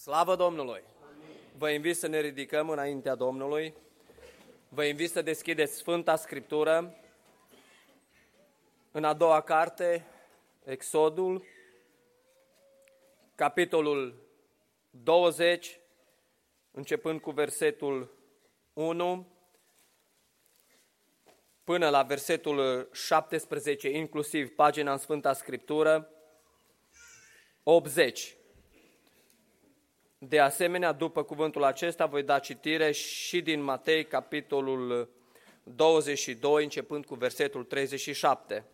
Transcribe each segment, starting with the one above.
Slavă Domnului! Vă invit să ne ridicăm înaintea Domnului. Vă invit să deschideți Sfânta Scriptură în a doua carte, Exodul, capitolul 20, începând cu versetul 1 până la versetul 17, inclusiv pagina în Sfânta Scriptură 80. De asemenea, după cuvântul acesta, voi da citire și din Matei, capitolul 22, începând cu versetul 37.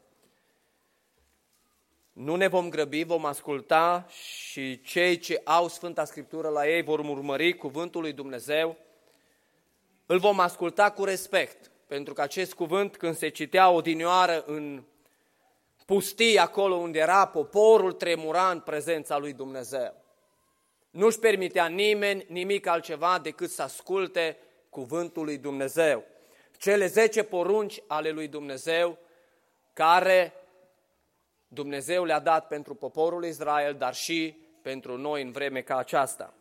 Nu ne vom grăbi, vom asculta și cei ce au Sfânta Scriptură la ei vor urmări cuvântul lui Dumnezeu. Îl vom asculta cu respect, pentru că acest cuvânt, când se citea odinioară în pustii, acolo unde era poporul, tremura în prezența lui Dumnezeu. Nu-și permitea nimeni nimic altceva decât să asculte cuvântul lui Dumnezeu. Cele 10 porunci ale lui Dumnezeu, care Dumnezeu le-a dat pentru poporul Israel, dar și pentru noi în vreme ca aceasta.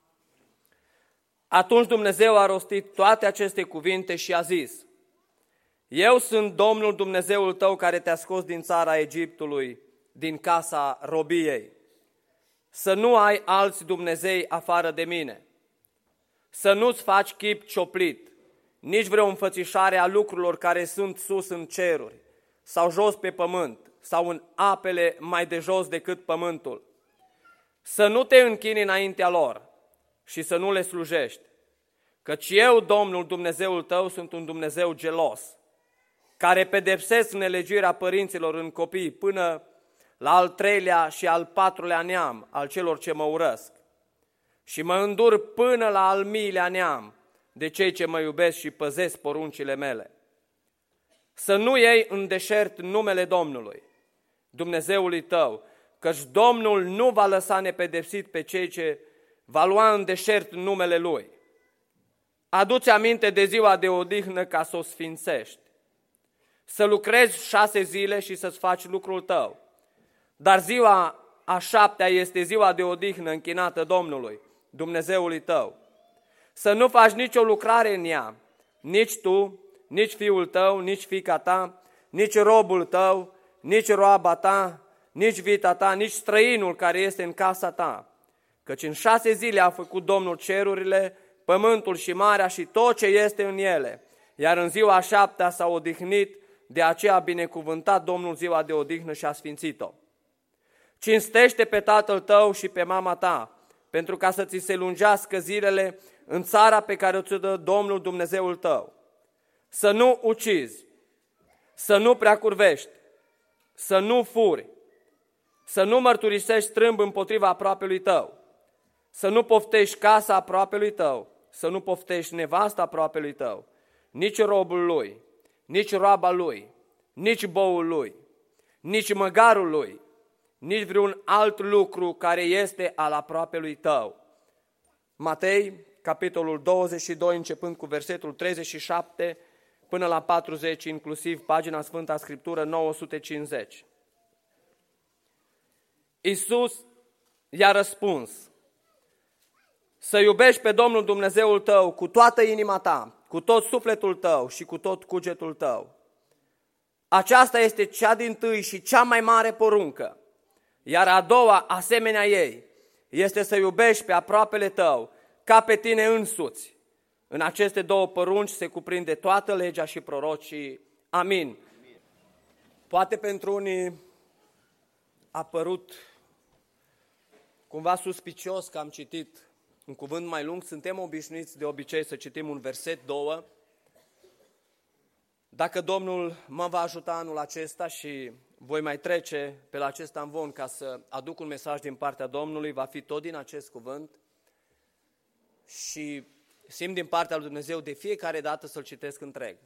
Atunci Dumnezeu a rostit toate aceste cuvinte și a zis: Eu sunt Domnul Dumnezeul tău care te-a scos din țara Egiptului, din casa robiei. Să nu ai alți Dumnezei afară de mine, să nu-ți faci chip cioplit, nici vreo înfățișare a lucrurilor care sunt sus în ceruri, sau jos pe pământ, sau în apele mai de jos decât pământul. Să nu te închini înaintea lor și să nu le slujești, căci eu, Domnul Dumnezeul tău, sunt un Dumnezeu gelos, care pedepsesc nelegiuirea părinților în copii până la al 3-lea și al 4-lea neam al celor ce mă urăsc. Și mă îndur până la al 1000-lea neam de cei ce mă iubesc și păzesc poruncile mele. Să nu iei în deșert numele Domnului, Dumnezeului tău, căci Domnul nu va lăsa nepedepsit pe cei ce va lua în deșert numele Lui. Adu-ți aminte de ziua de odihnă ca să o sfințești. Să lucrezi 6 zile și să-ți faci lucrul tău. Dar ziua a 7-a este ziua de odihnă închinată Domnului, Dumnezeului tău. Să nu faci nicio lucrare în ea, nici tu, nici fiul tău, nici fiica ta, nici robul tău, nici roaba ta, nici vita ta, nici străinul care este în casa ta. Căci în 6 zile a făcut Domnul cerurile, pământul și marea și tot ce este în ele. Iar în ziua a 7-a s-a odihnit, de aceea a binecuvântat Domnul ziua de odihnă și a sfințit-o. Cinstește pe tatăl tău și pe mama ta, pentru ca să ți se lungească zilele în țara pe care o ți-o dă Domnul Dumnezeul tău. Să nu ucizi, să nu preacurvești, să nu furi, să nu mărturisești strâmb împotriva aproapelui tău, să nu poftești casa aproapelui tău, să nu poftești nevasta aproapelui tău, nici robul lui, nici roaba lui, nici boul lui, nici măgarul lui, nici vreun alt lucru care este al aproapelui tău. Matei, capitolul 22, începând cu versetul 37 până la 40, inclusiv pagina Sfânta Scriptură 950. Iisus i-a răspuns: Să iubești pe Domnul Dumnezeul tău cu toată inima ta, cu tot sufletul tău și cu tot cugetul tău. Aceasta este cea dintâi și cea mai mare poruncă. Iar a doua, asemenea ei, este să iubești pe aproapele tău ca pe tine însuți. În aceste 2 porunci se cuprinde toată legea și prorocii. Amin. Poate pentru unii a părut cumva suspicios că am citit un cuvânt mai lung. Suntem obișnuiți de obicei să citim un verset, 2. Dacă Domnul mă va ajuta anul acesta și voi mai trece pe la acest amvon ca să aduc un mesaj din partea Domnului, va fi tot din acest cuvânt și simt din partea lui Dumnezeu de fiecare dată să-l citesc întreg.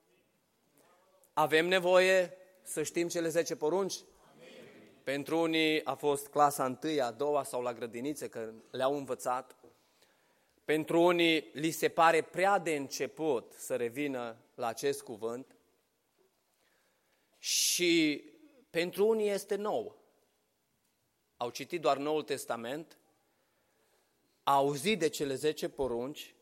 Avem nevoie să știm cele 10 porunci? Amin. Pentru unii a fost clasa 1, a 2 sau la grădinițe, că le-au învățat. Pentru unii li se pare prea de început să revină la acest cuvânt și pentru unii este nou. Au citit doar Noul Testament auzit de cele 10 porunci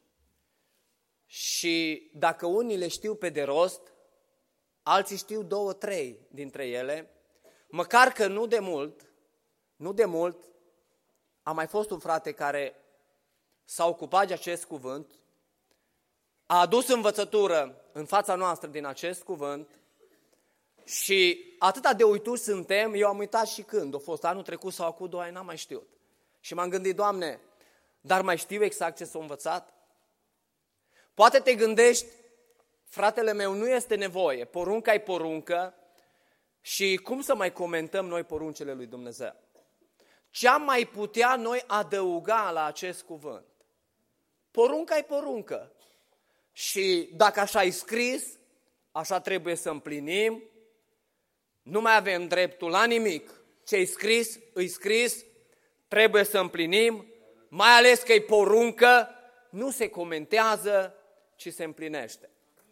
și dacă unii le știu pe de rost, alții știu 2-3 dintre ele, măcar că nu de mult, a mai fost un frate care s-a ocupat de acest cuvânt, a adus învățătură în fața noastră din acest cuvânt și atâta de uituși suntem, eu am uitat și când, a fost anul trecut sau acum 2 ani, n-am mai știut. Și m-am gândit, Doamne, dar mai știu exact ce s-a învățat? Poate te gândești, fratele meu, nu este nevoie, porunca e poruncă și cum să mai comentăm noi poruncile lui Dumnezeu? Ce am mai putea noi adăuga la acest cuvânt? Porunca e poruncă. Și dacă așa e scris, așa trebuie să împlinim, nu mai avem dreptul la nimic. Ce-i scris, îi scris, trebuie să împlinim, mai ales că e poruncă, nu se comentează, ci se împlinește.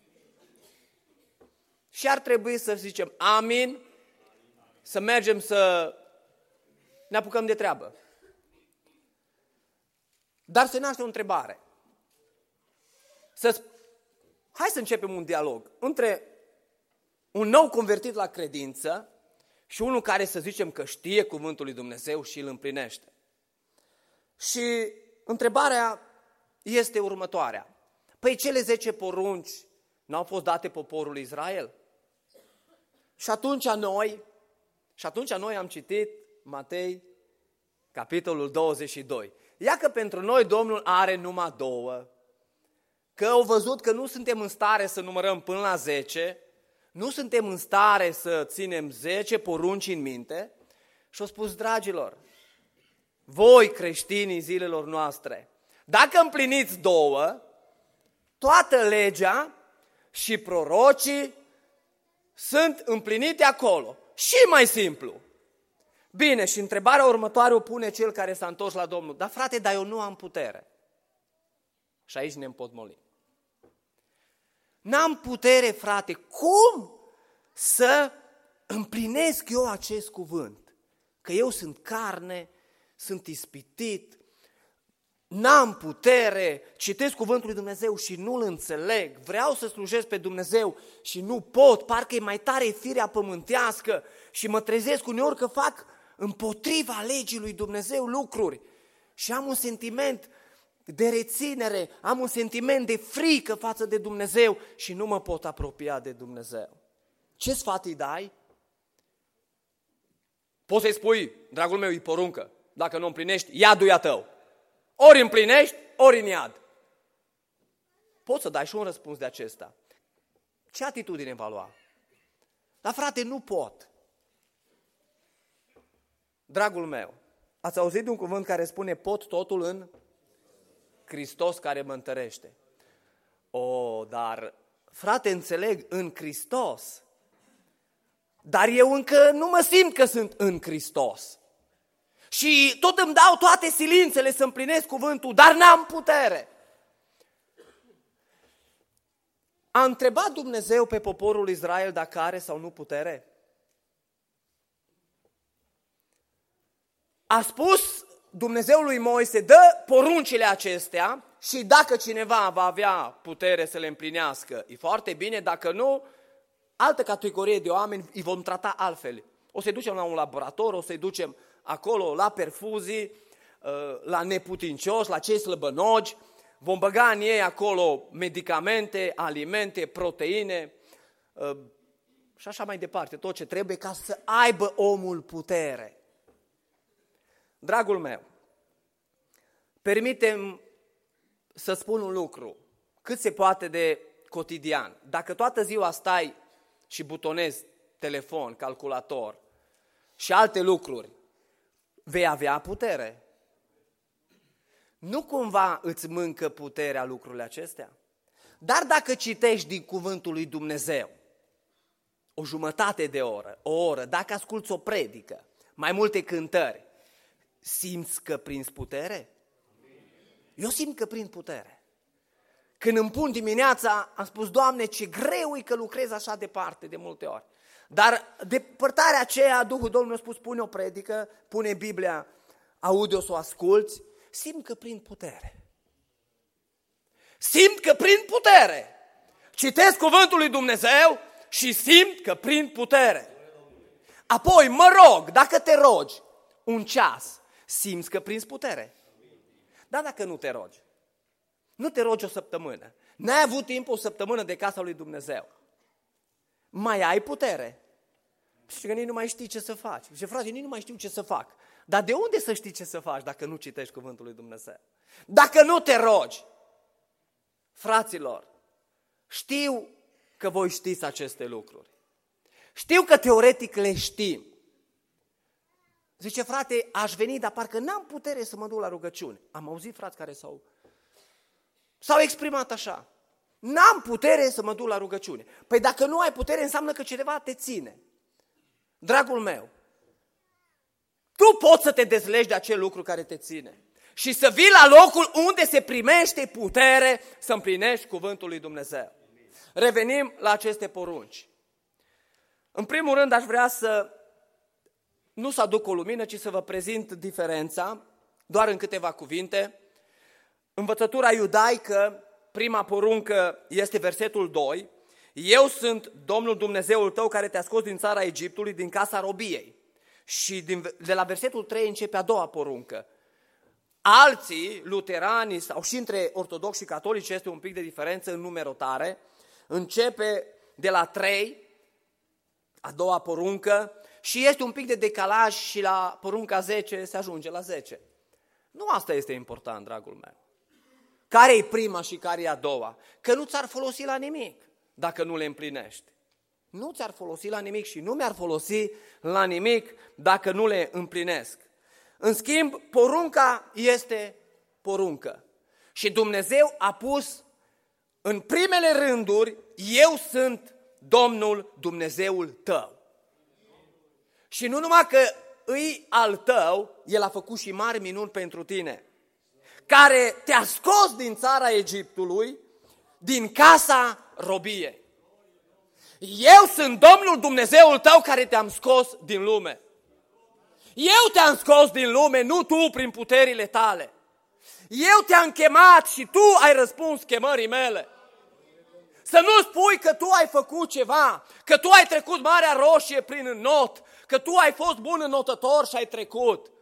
Și ar trebui să zicem amin, să mergem să ne apucăm de treabă. Dar se naște o întrebare. Hai să începem un dialog între un nou convertit la credință și unul care să zicem că știe cuvântul lui Dumnezeu și îl împlinește. Și întrebarea este următoarea. Păi cele 10 porunci n-au fost date poporului Israel? Și atunci noi am citit Matei, capitolul 22. Ia că pentru noi Domnul are numai 2, că au văzut că nu suntem în stare să numărăm până la 10, nu suntem în stare să ținem 10 porunci în minte și au spus, dragilor, voi creștinii zilelor noastre, dacă împliniți 2, toată legea și prorocii sunt împlinite acolo. Și mai simplu. Bine, și întrebarea următoare o pune cel care s-a întors la Domnul. Dar frate, dar eu nu am putere. Și aici ne împotmolim. N-am putere, frate. Cum să împlinesc eu acest cuvânt? Că eu sunt carne, sunt ispitit, n-am putere, citesc cuvântul lui Dumnezeu și nu-l înțeleg, vreau să slujesc pe Dumnezeu și nu pot, parcă e mai tare firea pământească și mă trezesc uneori că fac împotriva legii lui Dumnezeu lucruri și am un sentiment de reținere, am un sentiment de frică față de Dumnezeu și nu mă pot apropia de Dumnezeu. Ce sfat îi dai? Poți să-i spui, dragul meu, e poruncă, dacă nu împlinești, iadul e a tău. Ori împlinești, ori în iad. Poți să dai și un răspuns de acesta. Ce atitudine va lua? Dar frate, nu pot. Dragul meu, ați auzit de un cuvânt care spune pot totul în Hristos care mă întărește. Dar frate, înțeleg în Hristos. Dar eu încă nu mă simt că sunt în Hristos. Și tot îmi dau toate silințele să împlinesc cuvântul, dar n-am putere. A întrebat Dumnezeu pe poporul Israel dacă are sau nu putere? A spus Dumnezeul lui Moise, dă poruncile acestea și dacă cineva va avea putere să le împlinească, e foarte bine, dacă nu, altă categorie de oameni îi vom trata altfel. O să-i ducem la un laborator, o să-i ducem acolo la perfuzii, la neputincioși, la cei slăbănogi, vom băga în ei acolo medicamente, alimente, proteine și așa mai departe, tot ce trebuie ca să aibă omul putere. Dragul meu, permite-mi să spun un lucru, cât se poate de cotidian. Dacă toată ziua stai și butonezi telefon, calculator și alte lucruri, vei avea putere. Nu cumva îți mâncă puterea lucrurile acestea? Dar dacă citești din cuvântul lui Dumnezeu, o jumătate de oră, o oră, dacă asculți o predică, mai multe cântări, simți că prinzi putere? Eu simt că prind putere. Când îmi pun dimineața, am spus, Doamne, ce greu e că lucrez așa departe de multe ori. Dar depărtarea aceea, Duhul Domnului a spus, pune o predică, pune Biblia audio să o asculți simt că prind putere. Simt că prind putere. Citesc cuvântul lui Dumnezeu și simt că prind putere. Apoi mă rog, dacă te rogi un ceas, simți că prinzi putere. Dar dacă nu te rogi, nu te rogi o săptămână, n-ai avut timp o săptămână de casa lui Dumnezeu, mai ai putere. Și că nici nu mai știi ce să faci. Și frate, nici nu mai știu ce să fac. Dar de unde să știi ce să faci dacă nu citești cuvântul lui Dumnezeu? Dacă nu te rogi? Fraților, știu că voi știți aceste lucruri. Știu că teoretic le știm. Zice, frate, aș veni, dar parcă n-am putere să mă duc la rugăciune. Am auzit frați care s-au exprimat așa. N-am putere să mă duc la rugăciune. Păi dacă nu ai putere, înseamnă că cineva te ține. Dragul meu, tu poți să te dezlegi de acel lucru care te ține și să vii la locul unde se primește putere să împlinești cuvântul lui Dumnezeu. Revenim la aceste porunci. În primul rând aș vrea nu să aduc o lumină, ci să vă prezint diferența, doar în câteva cuvinte. Învățătura iudaică, prima poruncă este versetul 2. Eu sunt Domnul Dumnezeul tău care te-a scos din țara Egiptului, din casa robiei. Și de la versetul 3 începe a doua poruncă. Alții, luterani sau și între ortodoxi și catolici este un pic de diferență în numerotare. Începe de la 3, a doua poruncă, și este un pic de decalaj și la porunca 10 se ajunge la 10. Nu asta este important, dragul meu. Care e prima și care e a doua? Că nu ți-ar folosi la nimic dacă nu le împlinești. Nu ți-ar folosi la nimic și nu mi-ar folosi la nimic dacă nu le împlinesc. În schimb, porunca este poruncă. Și Dumnezeu a pus în primele rânduri, eu sunt Domnul Dumnezeul tău. Și nu numai că îi al tău, El a făcut și mari minuni pentru tine, care te-a scos din țara Egiptului, din casa robiei. Eu sunt Domnul Dumnezeul tău care te-am scos din lume. Eu te-am scos din lume, nu tu prin puterile tale. Eu te-am chemat și tu ai răspuns chemării mele. Să nu spui că tu ai făcut ceva, că tu ai trecut Marea Roșie prin înnot, că tu ai fost bun înnotător și ai trecut.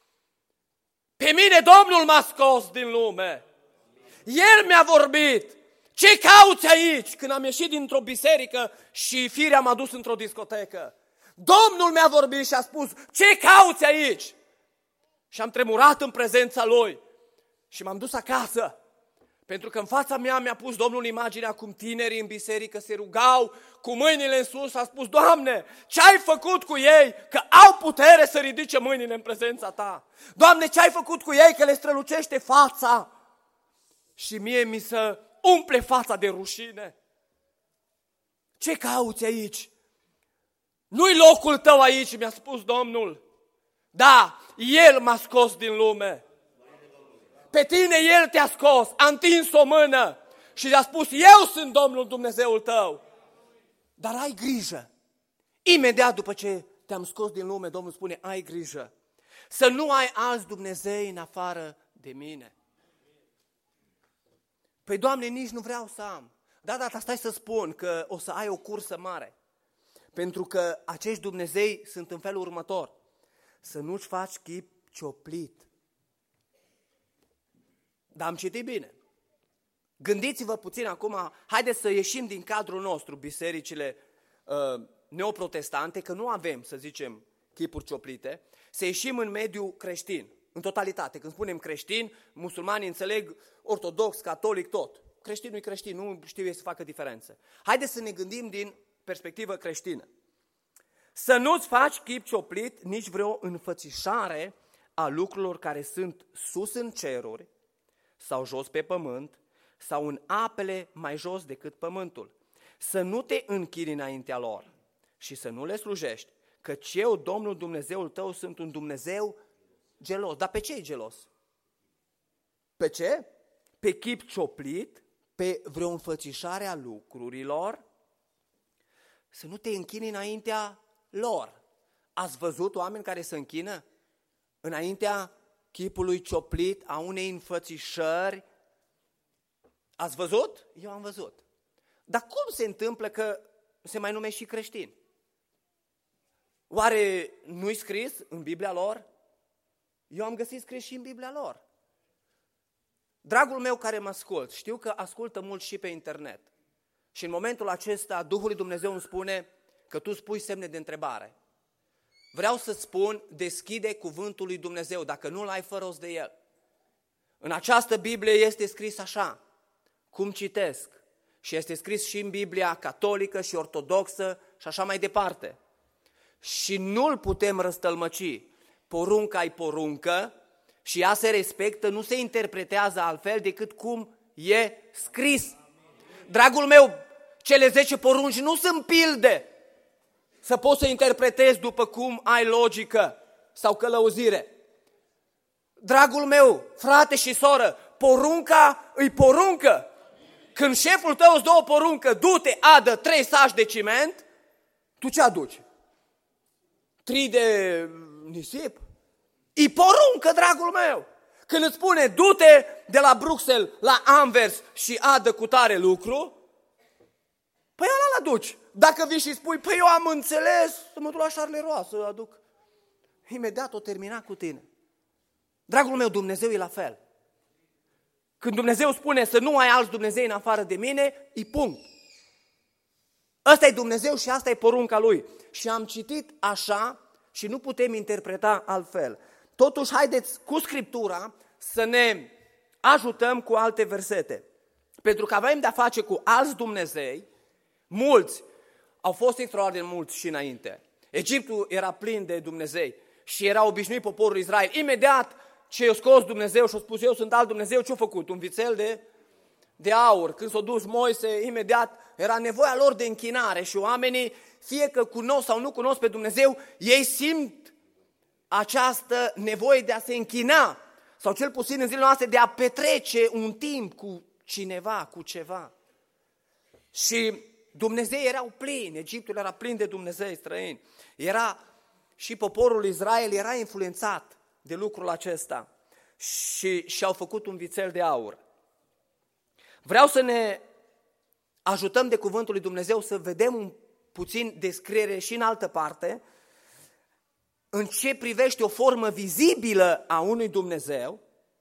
Pe mine Domnul m-a scos din lume. El mi-a vorbit. Ce cauți aici? Când am ieșit dintr-o biserică și firea m-a dus într-o discotecă. Domnul mi-a vorbit și a spus, ce cauți aici? Și am tremurat în prezența Lui și m-am dus acasă. Pentru că în fața mea mi-a pus Domnul imaginea cum tinerii în biserică se rugau cu mâinile în sus. A spus, Doamne, ce ai făcut cu ei că au putere să ridice mâinile în prezența Ta? Doamne, ce ai făcut cu ei că le strălucește fața? Și mie mi se umple fața de rușine. Ce cauți aici? Nu-i locul tău aici, mi-a spus Domnul. Da, El m-a scos din lume. Pe tine El te-a scos, a întins o mână și a spus, eu sunt Domnul Dumnezeul tău. Dar ai grijă. Imediat după ce te-am scos din lume, Domnul spune, ai grijă. Să nu ai alți Dumnezei în afară de mine. Păi, Doamne, nici nu vreau să am. Da, stai să spun că o să ai o cursă mare. Pentru că acești Dumnezei sunt în felul următor. Să nu-ți faci chip cioplit. Dar am citit bine. Gândiți-vă puțin acum, haideți să ieșim din cadrul nostru, bisericile neoprotestante, că nu avem, să zicem, chipuri cioplite, să ieșim în mediul creștin, în totalitate. Când spunem creștin, musulmanii înțeleg ortodox, catolic, tot. Creștinul e creștin, nu știu să facă diferență. Haideți să ne gândim din perspectivă creștină. Să nu-ți faci chip cioplit, nici vreo înfățișare a lucrurilor care sunt sus în ceruri, sau jos pe pământ, sau în apele mai jos decât pământul. Să nu te închini înaintea lor și să nu le slujești, căci eu, Domnul Dumnezeul tău, sunt un Dumnezeu gelos. Dar pe ce e gelos? Pe ce? Pe chip cioplit, pe vreo înfățișare a lucrurilor, să nu te închini înaintea lor. Ați văzut oameni care se închină înaintea chipului cioplit a unei înfățișări. Ați văzut? Eu am văzut. Dar cum se întâmplă că se mai numește și creștini? Oare nu-i scris în Biblia lor? Eu am găsit scris și în Biblia lor. Dragul meu care mă ascult, știu că ascultă mult și pe internet. Și în momentul acesta Duhul lui Dumnezeu îmi spune că tu spui semne de întrebare. Vreau să spun, deschide cuvântul lui Dumnezeu, dacă nu l-ai, fă rost de el. În această Biblie este scris așa, cum citesc, și este scris și în Biblia catolică și ortodoxă și așa mai departe. Și nu-l putem răstălmăci. Porunca-i poruncă și ea se respectă, nu se interpretează altfel decât cum e scris. Dragul meu, cele 10 porunci nu sunt pilde să poți să interpretezi după cum ai logică sau călăuzire. Dragul meu, frate și soră, porunca îi poruncă. Când șeful tău îți dă o poruncă, du-te, adă 3 saci de ciment, tu ce aduci? 3 de nisip? E poruncă, dragul meu. Când îți spune, du-te de la Bruxelles la Anvers și adă cu tare lucru, păi ăla l-aduci. Dacă vii și spui, păi eu am înțeles, să mă duc la Charleroi să aduc. Imediat o termina cu tine. Dragul meu, Dumnezeu e la fel. Când Dumnezeu spune să nu ai alți Dumnezei în afară de mine, e punct. Ăsta e Dumnezeu și asta e porunca Lui. Și am citit așa și nu putem interpreta altfel. Totuși, haideți cu Scriptura să ne ajutăm cu alte versete. Pentru că avem de-a face cu alți Dumnezei, mulți, au fost extraordinar mulți și înainte. Egiptul era plin de Dumnezei și era obișnuit poporul Israel. Imediat ce i-a scos Dumnezeu și a spus eu sunt alt Dumnezeu, ce-a făcut? Un vițel de aur. Când s-a dus Moise, imediat era nevoia lor de închinare și oamenii, fie că cunosc sau nu cunosc pe Dumnezeu, ei simt această nevoie de a se închina sau cel puțin în zilele noastre de a petrece un timp cu cineva, cu ceva. Și Dumnezei erau plini, Egiptul era plin de Dumnezei străini. Era și poporul Israel era influențat de lucrul acesta și au făcut un vițel de aur. Vreau să ne ajutăm de cuvântul lui Dumnezeu să vedem un puțin descriere și în altă parte, în ce privește o formă vizibilă a unui Dumnezeu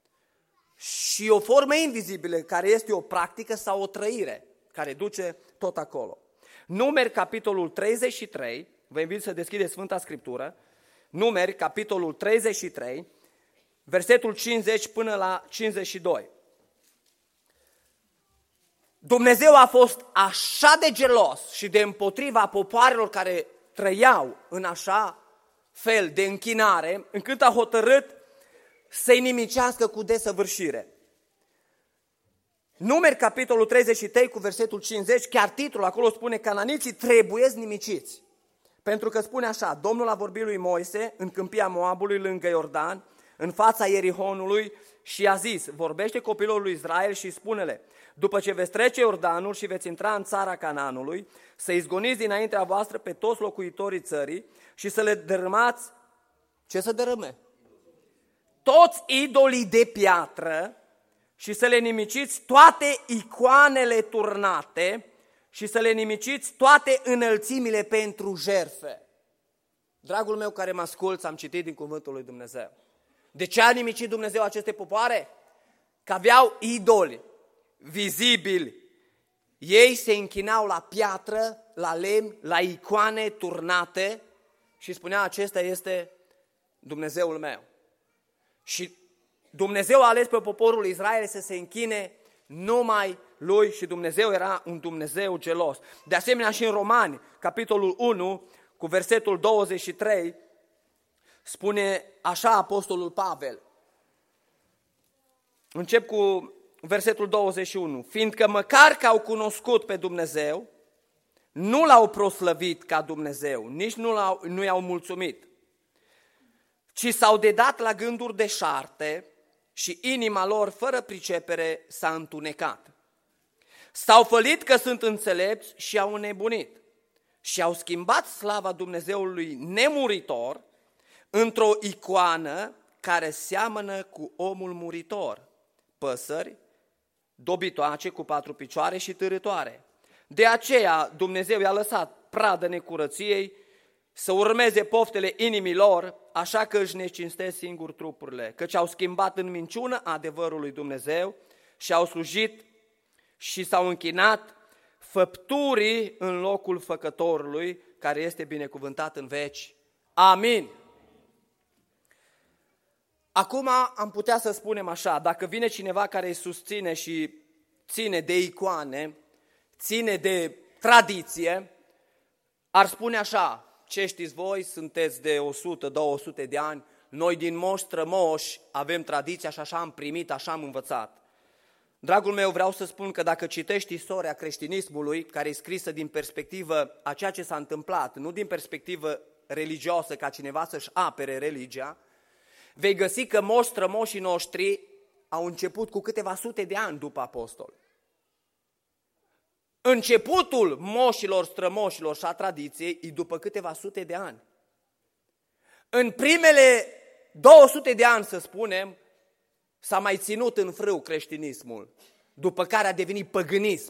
și o formă invizibilă, care este o practică sau o trăire, care duce tot acolo. Numeri, capitolul 33, vă invit să deschideți Sfânta Scriptură, Numeri, capitolul 33, versetul 50 până la 52. Dumnezeu a fost așa de gelos și de împotriva popoarelor care trăiau în așa fel de închinare, încât a hotărât să-i nimicească cu desăvârșire. Numeri, capitolul 33, cu versetul 50, chiar titlul acolo spune cananiții trebuie nimiciți. Pentru că spune așa, Domnul a vorbit lui Moise în câmpia Moabului lângă Iordan, în fața Ierihonului și a zis, vorbește copilul lui Israel și spune-le, după ce veți trece Iordanul și veți intra în țara Canaanului, să izgoniți dinaintea voastră pe toți locuitorii țării și să le dărâmați, ce să dărâme? Toți idolii de piatră și să le nimiciți toate icoanele turnate și să le nimiciți toate înălțimile pentru jertfe. Dragul meu care mă asculți, am citit din cuvântul lui Dumnezeu. De ce a nimicit Dumnezeu aceste popoare? Că aveau idoli vizibili. Ei se închinau la piatră, la lemn, la icoane turnate și spunea, acesta este Dumnezeul meu. Și Dumnezeu a ales pe poporul Israel să se închine numai lui și Dumnezeu era un Dumnezeu gelos. De asemenea și în Romani, capitolul 1, cu versetul 23, spune așa apostolul Pavel. Încep cu versetul 21. Fiindcă măcar că au cunoscut pe Dumnezeu, nu l-au proslăvit ca Dumnezeu, nici nu i-au mulțumit, ci s-au dedat la gânduri deșarte și inima lor, fără pricepere, s-a întunecat. S-au fălit că sunt înțelepți și au înnebunit și au schimbat slava Dumnezeului nemuritor într-o icoană care seamănă cu omul muritor, păsări, dobitoace cu 4 picioare și târătoare. De aceea Dumnezeu i-a lăsat pradă necurăției să urmeze poftele inimilor, așa că își necinstesc singur trupurile, căci au schimbat în minciună adevărul lui Dumnezeu și au slujit și s-au închinat făpturii în locul făcătorului, care este binecuvântat în veci. Amin. Acum am putea să spunem așa, dacă vine cineva care îi susține și ține de icoane, ține de tradiție, ar spune așa: ce știți voi, sunteți de 100-200 de ani, noi din moși strămoși avem tradiția și așa am primit, așa am învățat. Dragul meu, vreau să spun că dacă citești istoria creștinismului, care e scrisă din perspectivă a ceea ce s-a întâmplat, nu din perspectivă religioasă ca cineva să-și apere religia, vei găsi că moși strămoșii noștri au început cu câteva sute de ani după apostol. Începutul moșilor strămoșilor și a tradiției e după câteva sute de ani. În primele 200 de ani, să spunem, s-a mai ținut în frâu creștinismul, după care a devenit păgânism.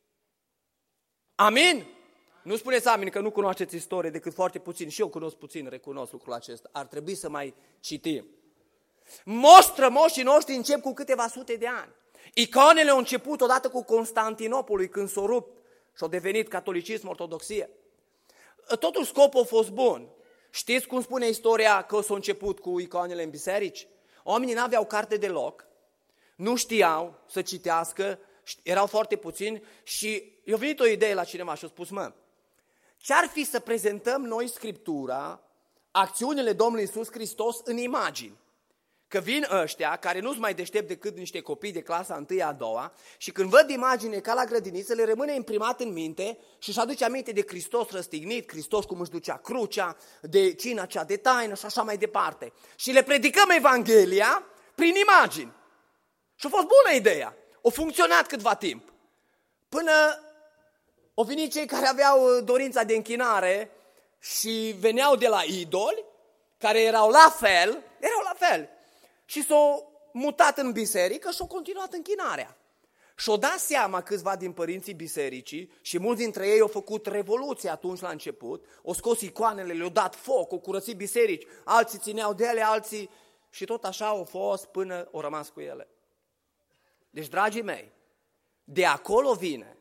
Amin? Nu spuneți amin că nu cunoașteți istorie decât foarte puțin. Și eu cunosc puțin, recunosc lucrul acesta. Ar trebui să mai citim. Moși strămoșii noștri încep cu câteva sute de ani. Icoanele au început odată cu Constantinopolul, când s-au rupt și au devenit catolicism, ortodoxie. Totul scopul a fost bun. Știți cum spune istoria că s-a început cu icoanele în biserici? Oamenii n-aveau carte deloc, nu știau să citească, erau foarte puțini și i-a venit o idee la cineva și a spus: ce-ar fi să prezentăm noi Scriptura, acțiunile Domnului Iisus Hristos în imagini? Că vin ăștia care nu-s mai deștept decât niște copii de clasa 1-a, 2-a și când văd imagine ca la grădiniță, le rămâne imprimat în minte și își aduce aminte de Hristos răstignit, Hristos cum își ducea crucea, de cina cea de taină și așa mai departe. Și le predicăm Evanghelia prin imagini. Și a fost bună ideea. A funcționat câtva timp. Până au venit cei care aveau dorința de închinare și veneau de la idoli, care erau la fel. Și s-au mutat în biserică și au continuat închinarea. Și-au dat seama câțiva din părinții bisericii și mulți dintre ei au făcut revoluție atunci la început, au scos icoanele, le-au dat foc, au curățit biserici, alții țineau de ele, alții și tot așa au fost până au rămas cu ele. Deci, dragii mei, de acolo vine.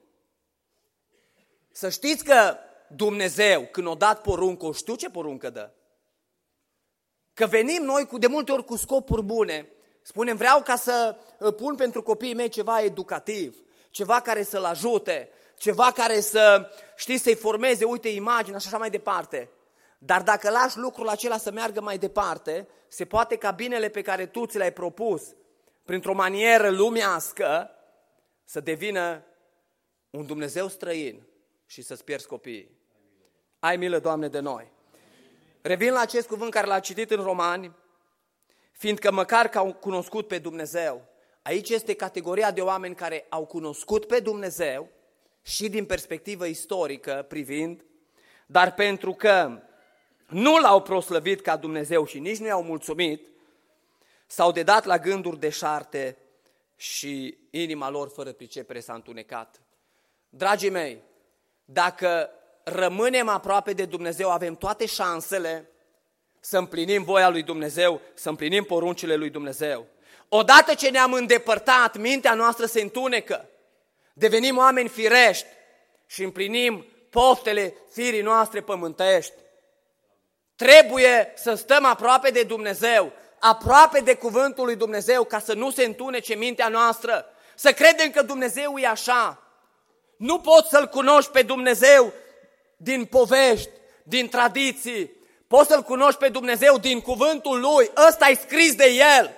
Să știți că Dumnezeu, când a dat poruncă, știu ce poruncă dă. Că venim noi de multe ori cu scopuri bune, spunem vreau ca să pun pentru copiii mei ceva educativ, ceva care să-l ajute, ceva care să-i formeze, uite, imagine și așa mai departe. Dar dacă lași lucrul acela să meargă mai departe, se poate ca binele pe care tu ți l-ai propus, printr-o manieră lumească, să devină un Dumnezeu străin și să-ți pierzi copiii. Ai milă, Doamne, de noi! Revin la acest cuvânt care l-a citit în Romani, fiindcă măcar că au cunoscut pe Dumnezeu, aici este categoria de oameni care au cunoscut pe Dumnezeu și din perspectivă istorică privind, dar pentru că nu l-au proslăvit ca Dumnezeu și nici nu i-au mulțumit, s-au dedat la gânduri deșarte și inima lor fără pricepere s-a întunecat. Dragii mei, dacă rămânem aproape de Dumnezeu, avem toate șansele să împlinim voia lui Dumnezeu, să împlinim poruncile lui Dumnezeu. Odată ce ne-am îndepărtat, mintea noastră se întunecă, devenim oameni firești și împlinim poftele firii noastre pământești. Trebuie să stăm aproape de Dumnezeu, aproape de cuvântul lui Dumnezeu, ca să nu se întunece mintea noastră, să credem că Dumnezeu e așa. Nu poți să-L cunoști pe Dumnezeu din povești, din tradiții, poți să-L cunoști pe Dumnezeu din cuvântul Lui, ăsta e scris de El.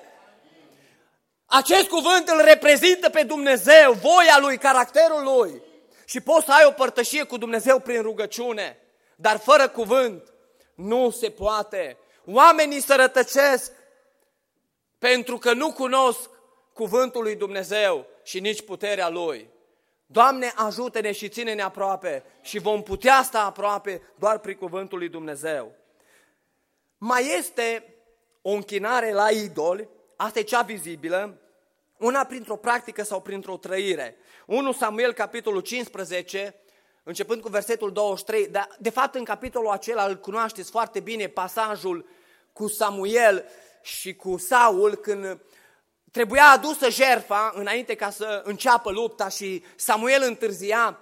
Acest cuvânt îl reprezintă pe Dumnezeu, voia Lui, caracterul Lui și poți să ai o părtășie cu Dumnezeu prin rugăciune, dar fără cuvânt nu se poate. Oamenii se rătăcesc pentru că nu cunosc cuvântul lui Dumnezeu și nici puterea Lui. Doamne, ajută-ne și ține-ne aproape și vom putea sta aproape doar prin cuvântul lui Dumnezeu. Mai este o închinare la idoli, asta e cea vizibilă, una printr-o practică sau printr-o trăire. 1 Samuel, capitolul 15, începând cu versetul 23, dar de fapt în capitolul acela îl cunoașteți foarte bine, pasajul cu Samuel și cu Saul, când trebuia adusă jertfa înainte ca să înceapă lupta și Samuel întârzia,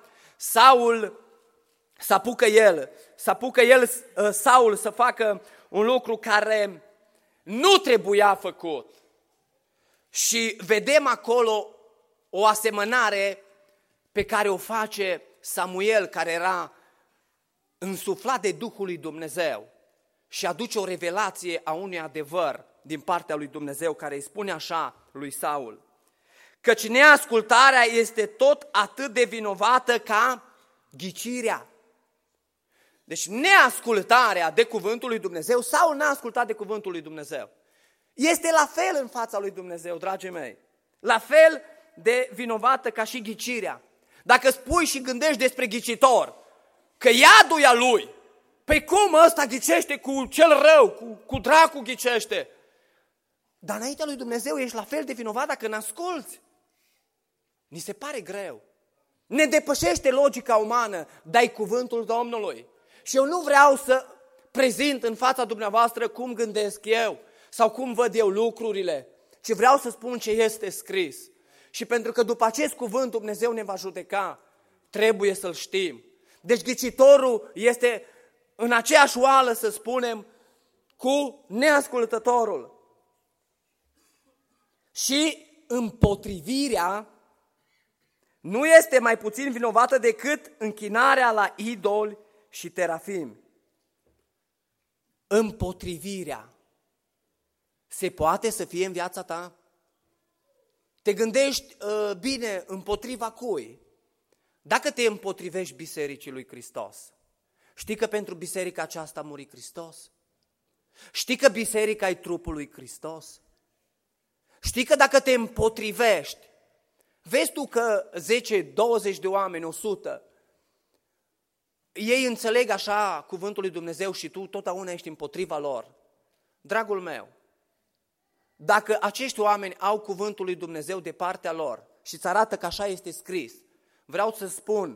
s-apucă el, Saul, să facă un lucru care nu trebuia făcut. Și vedem acolo o asemănare pe care o face Samuel, care era însuflat de Duhul lui Dumnezeu și aduce o revelație a unui adevăr din partea lui Dumnezeu, care îi spune așa lui Saul: căci neascultarea este tot atât de vinovată ca ghicirea. Deci neascultarea de cuvântul lui Dumnezeu, Saul n-a ascultat de cuvântul lui Dumnezeu. Este la fel în fața lui Dumnezeu, dragii mei. La fel de vinovată ca și ghicirea. Dacă spui și gândești despre ghicitor, că iadul e a lui, păi cum ăsta ghicește cu cel rău, cu dracu ghicește? Dar înaintea lui Dumnezeu ești la fel de vinovat dacă n-asculți. Ni se pare greu. Ne depășește logica umană, dai cuvântul Domnului. Și eu nu vreau să prezint în fața dumneavoastră cum gândesc eu sau cum văd eu lucrurile, ci vreau să spun ce este scris. Și pentru că după acest cuvânt Dumnezeu ne va judeca, trebuie să-l știm. Deci ghicitorul este în aceeași oală, să spunem, cu neascultătorul. Și împotrivirea nu este mai puțin vinovată decât închinarea la idoli și terafimi. Împotrivirea se poate să fie în viața ta? Te gândești bine împotriva cui? Dacă te împotrivești bisericii lui Hristos, știi că pentru biserica aceasta a murit Hristos? Știi că biserica e trupul lui Hristos? Știi că dacă te împotrivești, vezi tu că 10, 20 de oameni, 100, ei înțeleg așa cuvântul lui Dumnezeu și tu totdeauna ești împotriva lor. Dragul meu, dacă acești oameni au cuvântul lui Dumnezeu de partea lor și îți arată că așa este scris, vreau să spun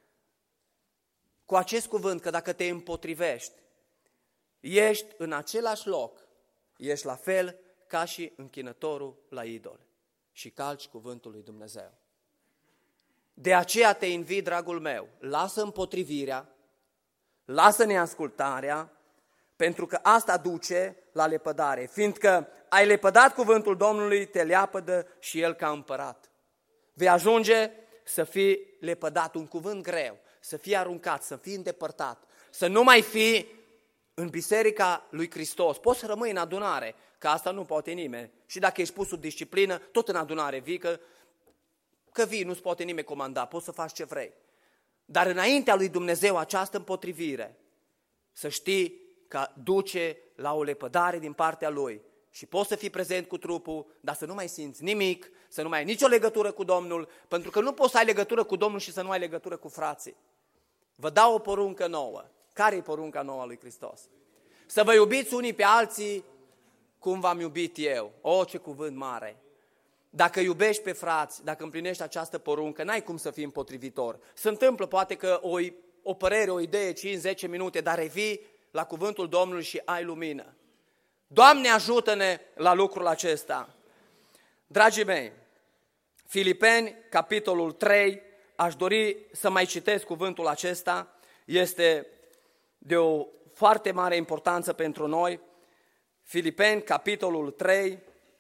cu acest cuvânt că dacă te împotrivești, ești în același loc, ești la fel ca și închinătorul la idol și calci cuvântul lui Dumnezeu. De aceea te invit, dragul meu, lasă împotrivirea, lasă neascultarea, pentru că asta duce la lepădare. Fiindcă ai lepădat cuvântul Domnului, te leapădă și El ca împărat. Vei ajunge să fii lepădat, un cuvânt greu, să fii aruncat, să fii îndepărtat, să nu mai fii în biserica lui Hristos. Poți să rămâi în adunare, că asta nu poate nimeni. Și dacă ești pus sub disciplină, tot în adunare vii, că vii, nu-ți poate nimeni comanda, poți să faci ce vrei. Dar înaintea lui Dumnezeu această împotrivire, să știi că duce la o lepădare din partea Lui. Și poți să fii prezent cu trupul, dar să nu mai simți nimic, să nu mai ai nicio legătură cu Domnul, pentru că nu poți să ai legătură cu Domnul și să nu ai legătură cu frații. Vă dau o poruncă nouă. Care e porunca nouă a lui Hristos? Să vă iubiți unii pe alții cum v-am iubit eu. O, ce cuvânt mare! Dacă iubești pe frați, dacă împlinești această poruncă, n-ai cum să fii împotrivitor. Se întâmplă poate că o părere, o idee, 5-10 minute, dar revii la cuvântul Domnului și ai lumină. Doamne, ajută-ne la lucrul acesta. Dragii mei, Filipeni, capitolul 3, aș dori să mai citesc cuvântul acesta, este de o foarte mare importanță pentru noi. Filipeni, capitolul 3,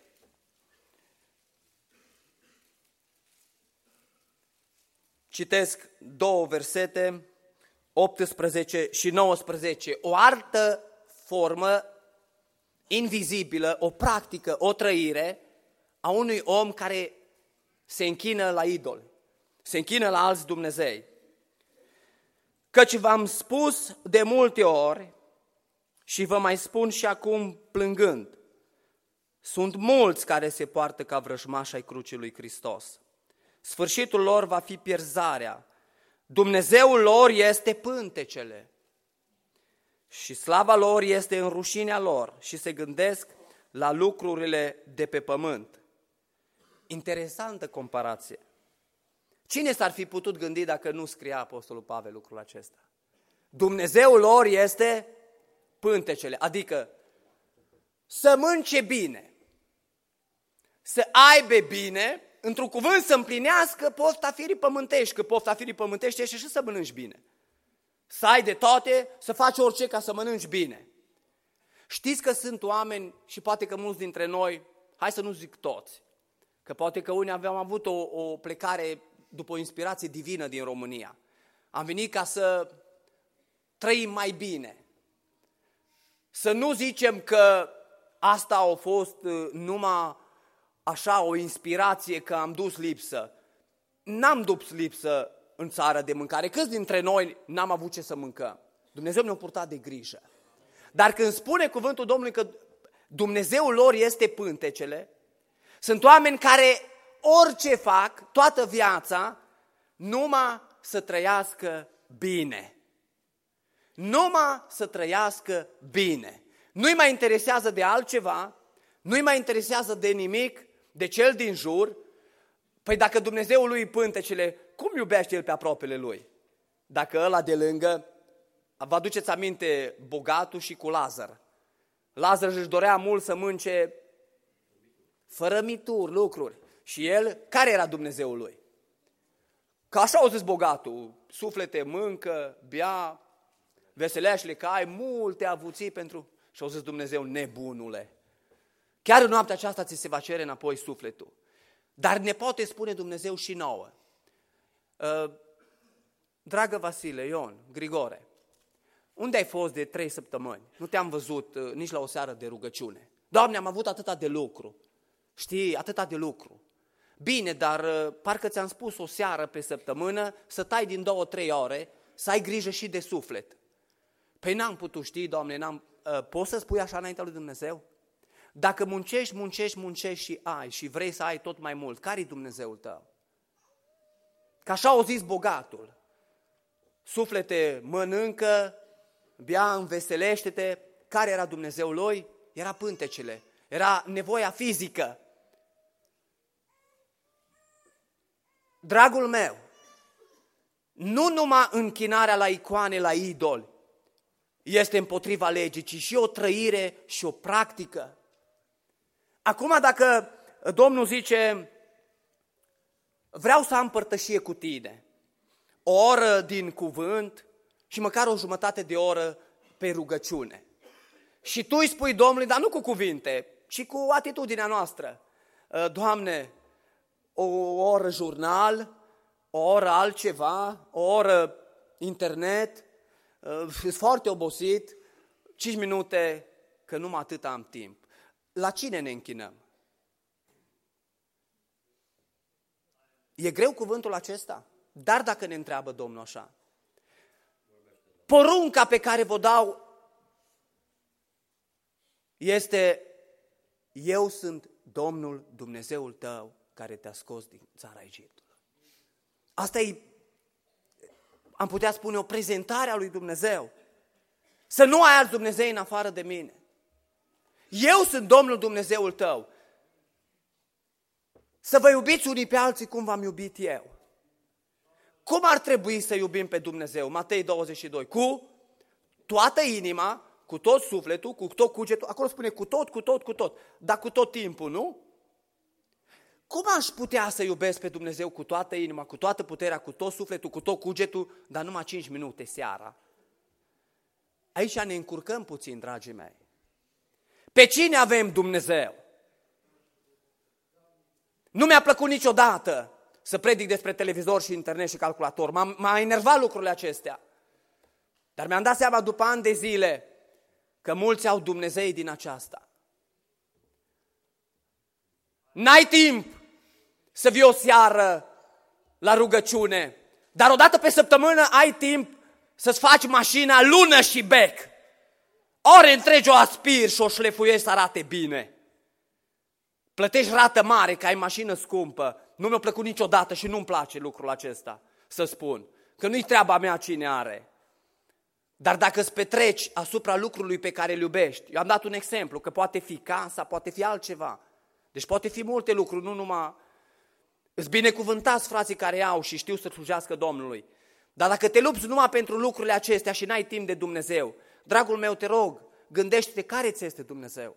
citesc 2 versete, 18 și 19, o altă formă invizibilă, o practică, o trăire a unui om care se închină la idol, se închină la alți Dumnezei. Căci v-am spus de multe ori și vă mai spun și acum plângând, sunt mulți care se poartă ca vrăjmași ai crucii lui Hristos. Sfârșitul lor va fi pierzarea. Dumnezeul lor este pântecele și slava lor este în rușinea lor și se gândesc la lucrurile de pe pământ. Interesantă comparație. Cine s-ar fi putut gândi dacă nu scria Apostolul Pavel lucrul acesta? Dumnezeul lor este pântecele, adică să mănânce bine, să aibă bine, într-un cuvânt să împlinească pofta firii pământești, că pofta firii pământești este și să mănânci bine. Să ai de toate, să faci orice ca să mănânci bine. Știți că sunt oameni, și poate că mulți dintre noi, hai să nu zic toți, că poate că unii am avut o plecare după o inspirație divină din România. Am venit ca să trăim mai bine. Să nu zicem că asta a fost numai așa o inspirație că am dus lipsă. N-am dus lipsă în țară de mâncare. Câți dintre noi n-am avut ce să mâncăm? Dumnezeu ne-a purtat de grijă. Dar când spune cuvântul Domnului că Dumnezeul lor este pântecele, sunt oameni care orice fac, toată viața, numai să trăiască bine. Numai să trăiască bine. Nu-i mai interesează de altceva, nu-i mai interesează de nimic, de cel din jur. Păi dacă Dumnezeul lui pântecele, cum iubește el pe aproapele lui? Dacă ăla de lângă, vă aduceți aminte bogatul și cu Lazar. Lazar își dorea mult să mănânce fără mituri, lucruri. Și el, care era Dumnezeul lui? Că așa au zis bogatul, suflete, mâncă, bea, veselește-le că ai multe avuții pentru... Și au zis Dumnezeu, nebunule, chiar în noaptea aceasta ți se va cere înapoi sufletul. Dar ne poate spune Dumnezeu și nouă. Dragă Vasile, Ion, Grigore, unde ai fost de 3 săptămâni? Nu te-am văzut nici la o seară de rugăciune. Doamne, am avut atâta de lucru. Știi, atâta de lucru. Bine, dar parcă ți-am spus o seară pe săptămână să tai din 2-3 ore, să ai grijă și de suflet. Păi n-am putut, știi, Doamne, poți să spui așa înaintea lui Dumnezeu? Dacă muncești și ai și vrei să ai tot mai mult, care-i Dumnezeul tău? Că așa au zis bogatul. Suflete, mănâncă, bea, înveselește-te. Care era Dumnezeul lui? Era pântecele, era nevoia fizică. Dragul meu, nu numai închinarea la icoane, la idoli, este împotriva legii, ci și o trăire și o practică. Acum dacă Domnul zice, vreau să am părtășie cu tine, o oră din cuvânt și măcar o jumătate de oră pe rugăciune. Și tu îi spui Domnului, dar nu cu cuvinte, ci cu atitudinea noastră. Doamne, o oră jurnal, o oră altceva, o oră internet, sunt foarte obosit, 5 minute, că numai atât am timp. La cine ne închinăm? E greu cuvântul acesta, dar dacă ne întreabă Domnul așa, porunca pe care vă dau este, eu sunt Domnul Dumnezeul tău care te-a scos din țara Egiptului. Asta e, am putea spune, o prezentare a lui Dumnezeu. Să nu ai alți Dumnezei în afară de mine. Eu sunt Domnul Dumnezeul tău. Să vă iubiți unii pe alții cum v-am iubit eu. Cum ar trebui să iubim pe Dumnezeu? Matei 22. Cu toată inima, cu tot sufletul, cu tot cugetul. Acolo spune cu tot, dar cu tot timpul, nu? Cum aș putea să iubesc pe Dumnezeu cu toată inima, cu toată puterea, cu tot sufletul, cu tot cugetul, dar numai 5 minute seara? Aici ne încurcăm puțin, dragii mei. Pe cine avem Dumnezeu? Nu mi-a plăcut niciodată să predic despre televizor și internet și calculator. M-a enervat lucrurile acestea. Dar mi-am dat seama după ani de zile că mulți au Dumnezei din aceasta. N-ai timp să vii o seară la rugăciune, dar odată pe săptămână ai timp să-ți faci mașina lună și bec. Ore întregi o aspiri și o șlefuiești să arate bine. Plătești rată mare că ai mașină scumpă. Nu mi-a plăcut niciodată și nu-mi place lucrul acesta să spun. Că nu-i treaba mea cine are. Dar dacă îți petreci asupra lucrului pe care îl iubești, eu am dat un exemplu, că poate fi casa, poate fi altceva. Deci poate fi multe lucruri, nu numai... Îți binecuvântați frații care au și știu să slujească Domnului. Dar dacă te lupți numai pentru lucrurile acestea și n-ai timp de Dumnezeu, dragul meu, te rog, gândește-te care ți este Dumnezeu.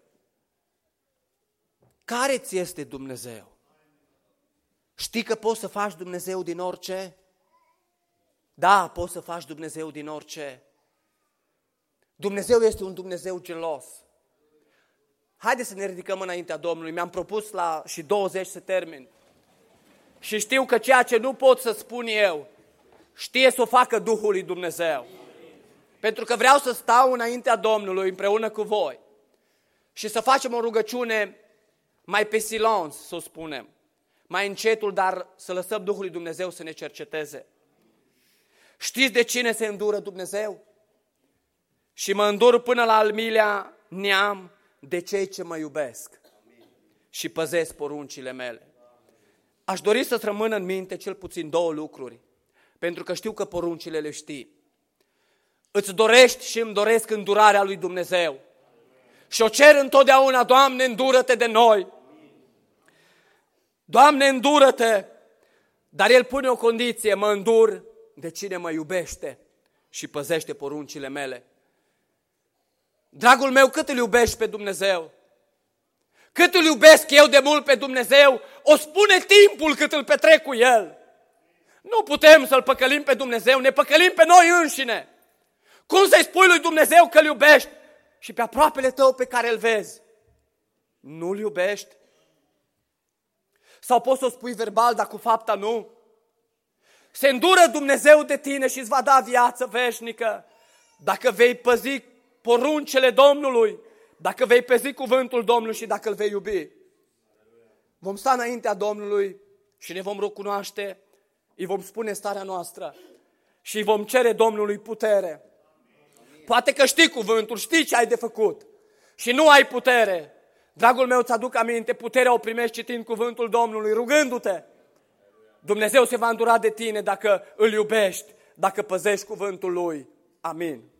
Care ți este Dumnezeu? Știi că poți să faci Dumnezeu din orice? Da, poți să faci Dumnezeu din orice. Dumnezeu este un Dumnezeu gelos. Haideți să ne ridicăm înaintea Domnului. Mi-am propus la și 20 să termin. Și știu că ceea ce nu pot să spun eu, știe să o facă Duhul lui Dumnezeu. Pentru că vreau să stau înaintea Domnului împreună cu voi și să facem o rugăciune mai pe silence, să o spunem. Mai încetul, dar să lăsăm Duhul lui Dumnezeu să ne cerceteze. Știți de cine se îndură Dumnezeu? Și mă îndur până la al milea neam de cei ce mă iubesc și păzesc poruncile mele. Aș dori să-ți rămână în minte cel puțin 2 lucruri, pentru că știu că poruncile le știi. Îți dorești și îmi doresc îndurarea lui Dumnezeu. Și o cer întotdeauna, Doamne, îndură-te de noi. Doamne, îndură-te! Dar El pune o condiție, mă îndur de cine mă iubește și păzește poruncile mele. Dragul meu, cât îl iubești pe Dumnezeu? Cât îl iubesc eu de mult pe Dumnezeu, o spune timpul cât îl petrec cu El. Nu putem să-L păcălim pe Dumnezeu, ne păcălim pe noi înșine. Cum să-i spui lui Dumnezeu că îl iubești și pe aproapele tău pe care îl vezi nu-l iubești? Sau poți să o spui verbal, dar cu fapta nu? Se îndură Dumnezeu de tine și îți va da viață veșnică dacă vei păzi poruncile Domnului, dacă vei păzi cuvântul Domnului și dacă îl vei iubi. Vom sta înaintea Domnului și ne vom recunoaște, îi vom spune starea noastră și îi vom cere Domnului putere. Poate că știi cuvântul, știi ce ai de făcut și nu ai putere. Dragul meu, ți-aduc aminte, puterea o primești citind cuvântul Domnului, rugându-te. Dumnezeu se va îndura de tine dacă îl iubești, dacă păzești cuvântul Lui. Amin.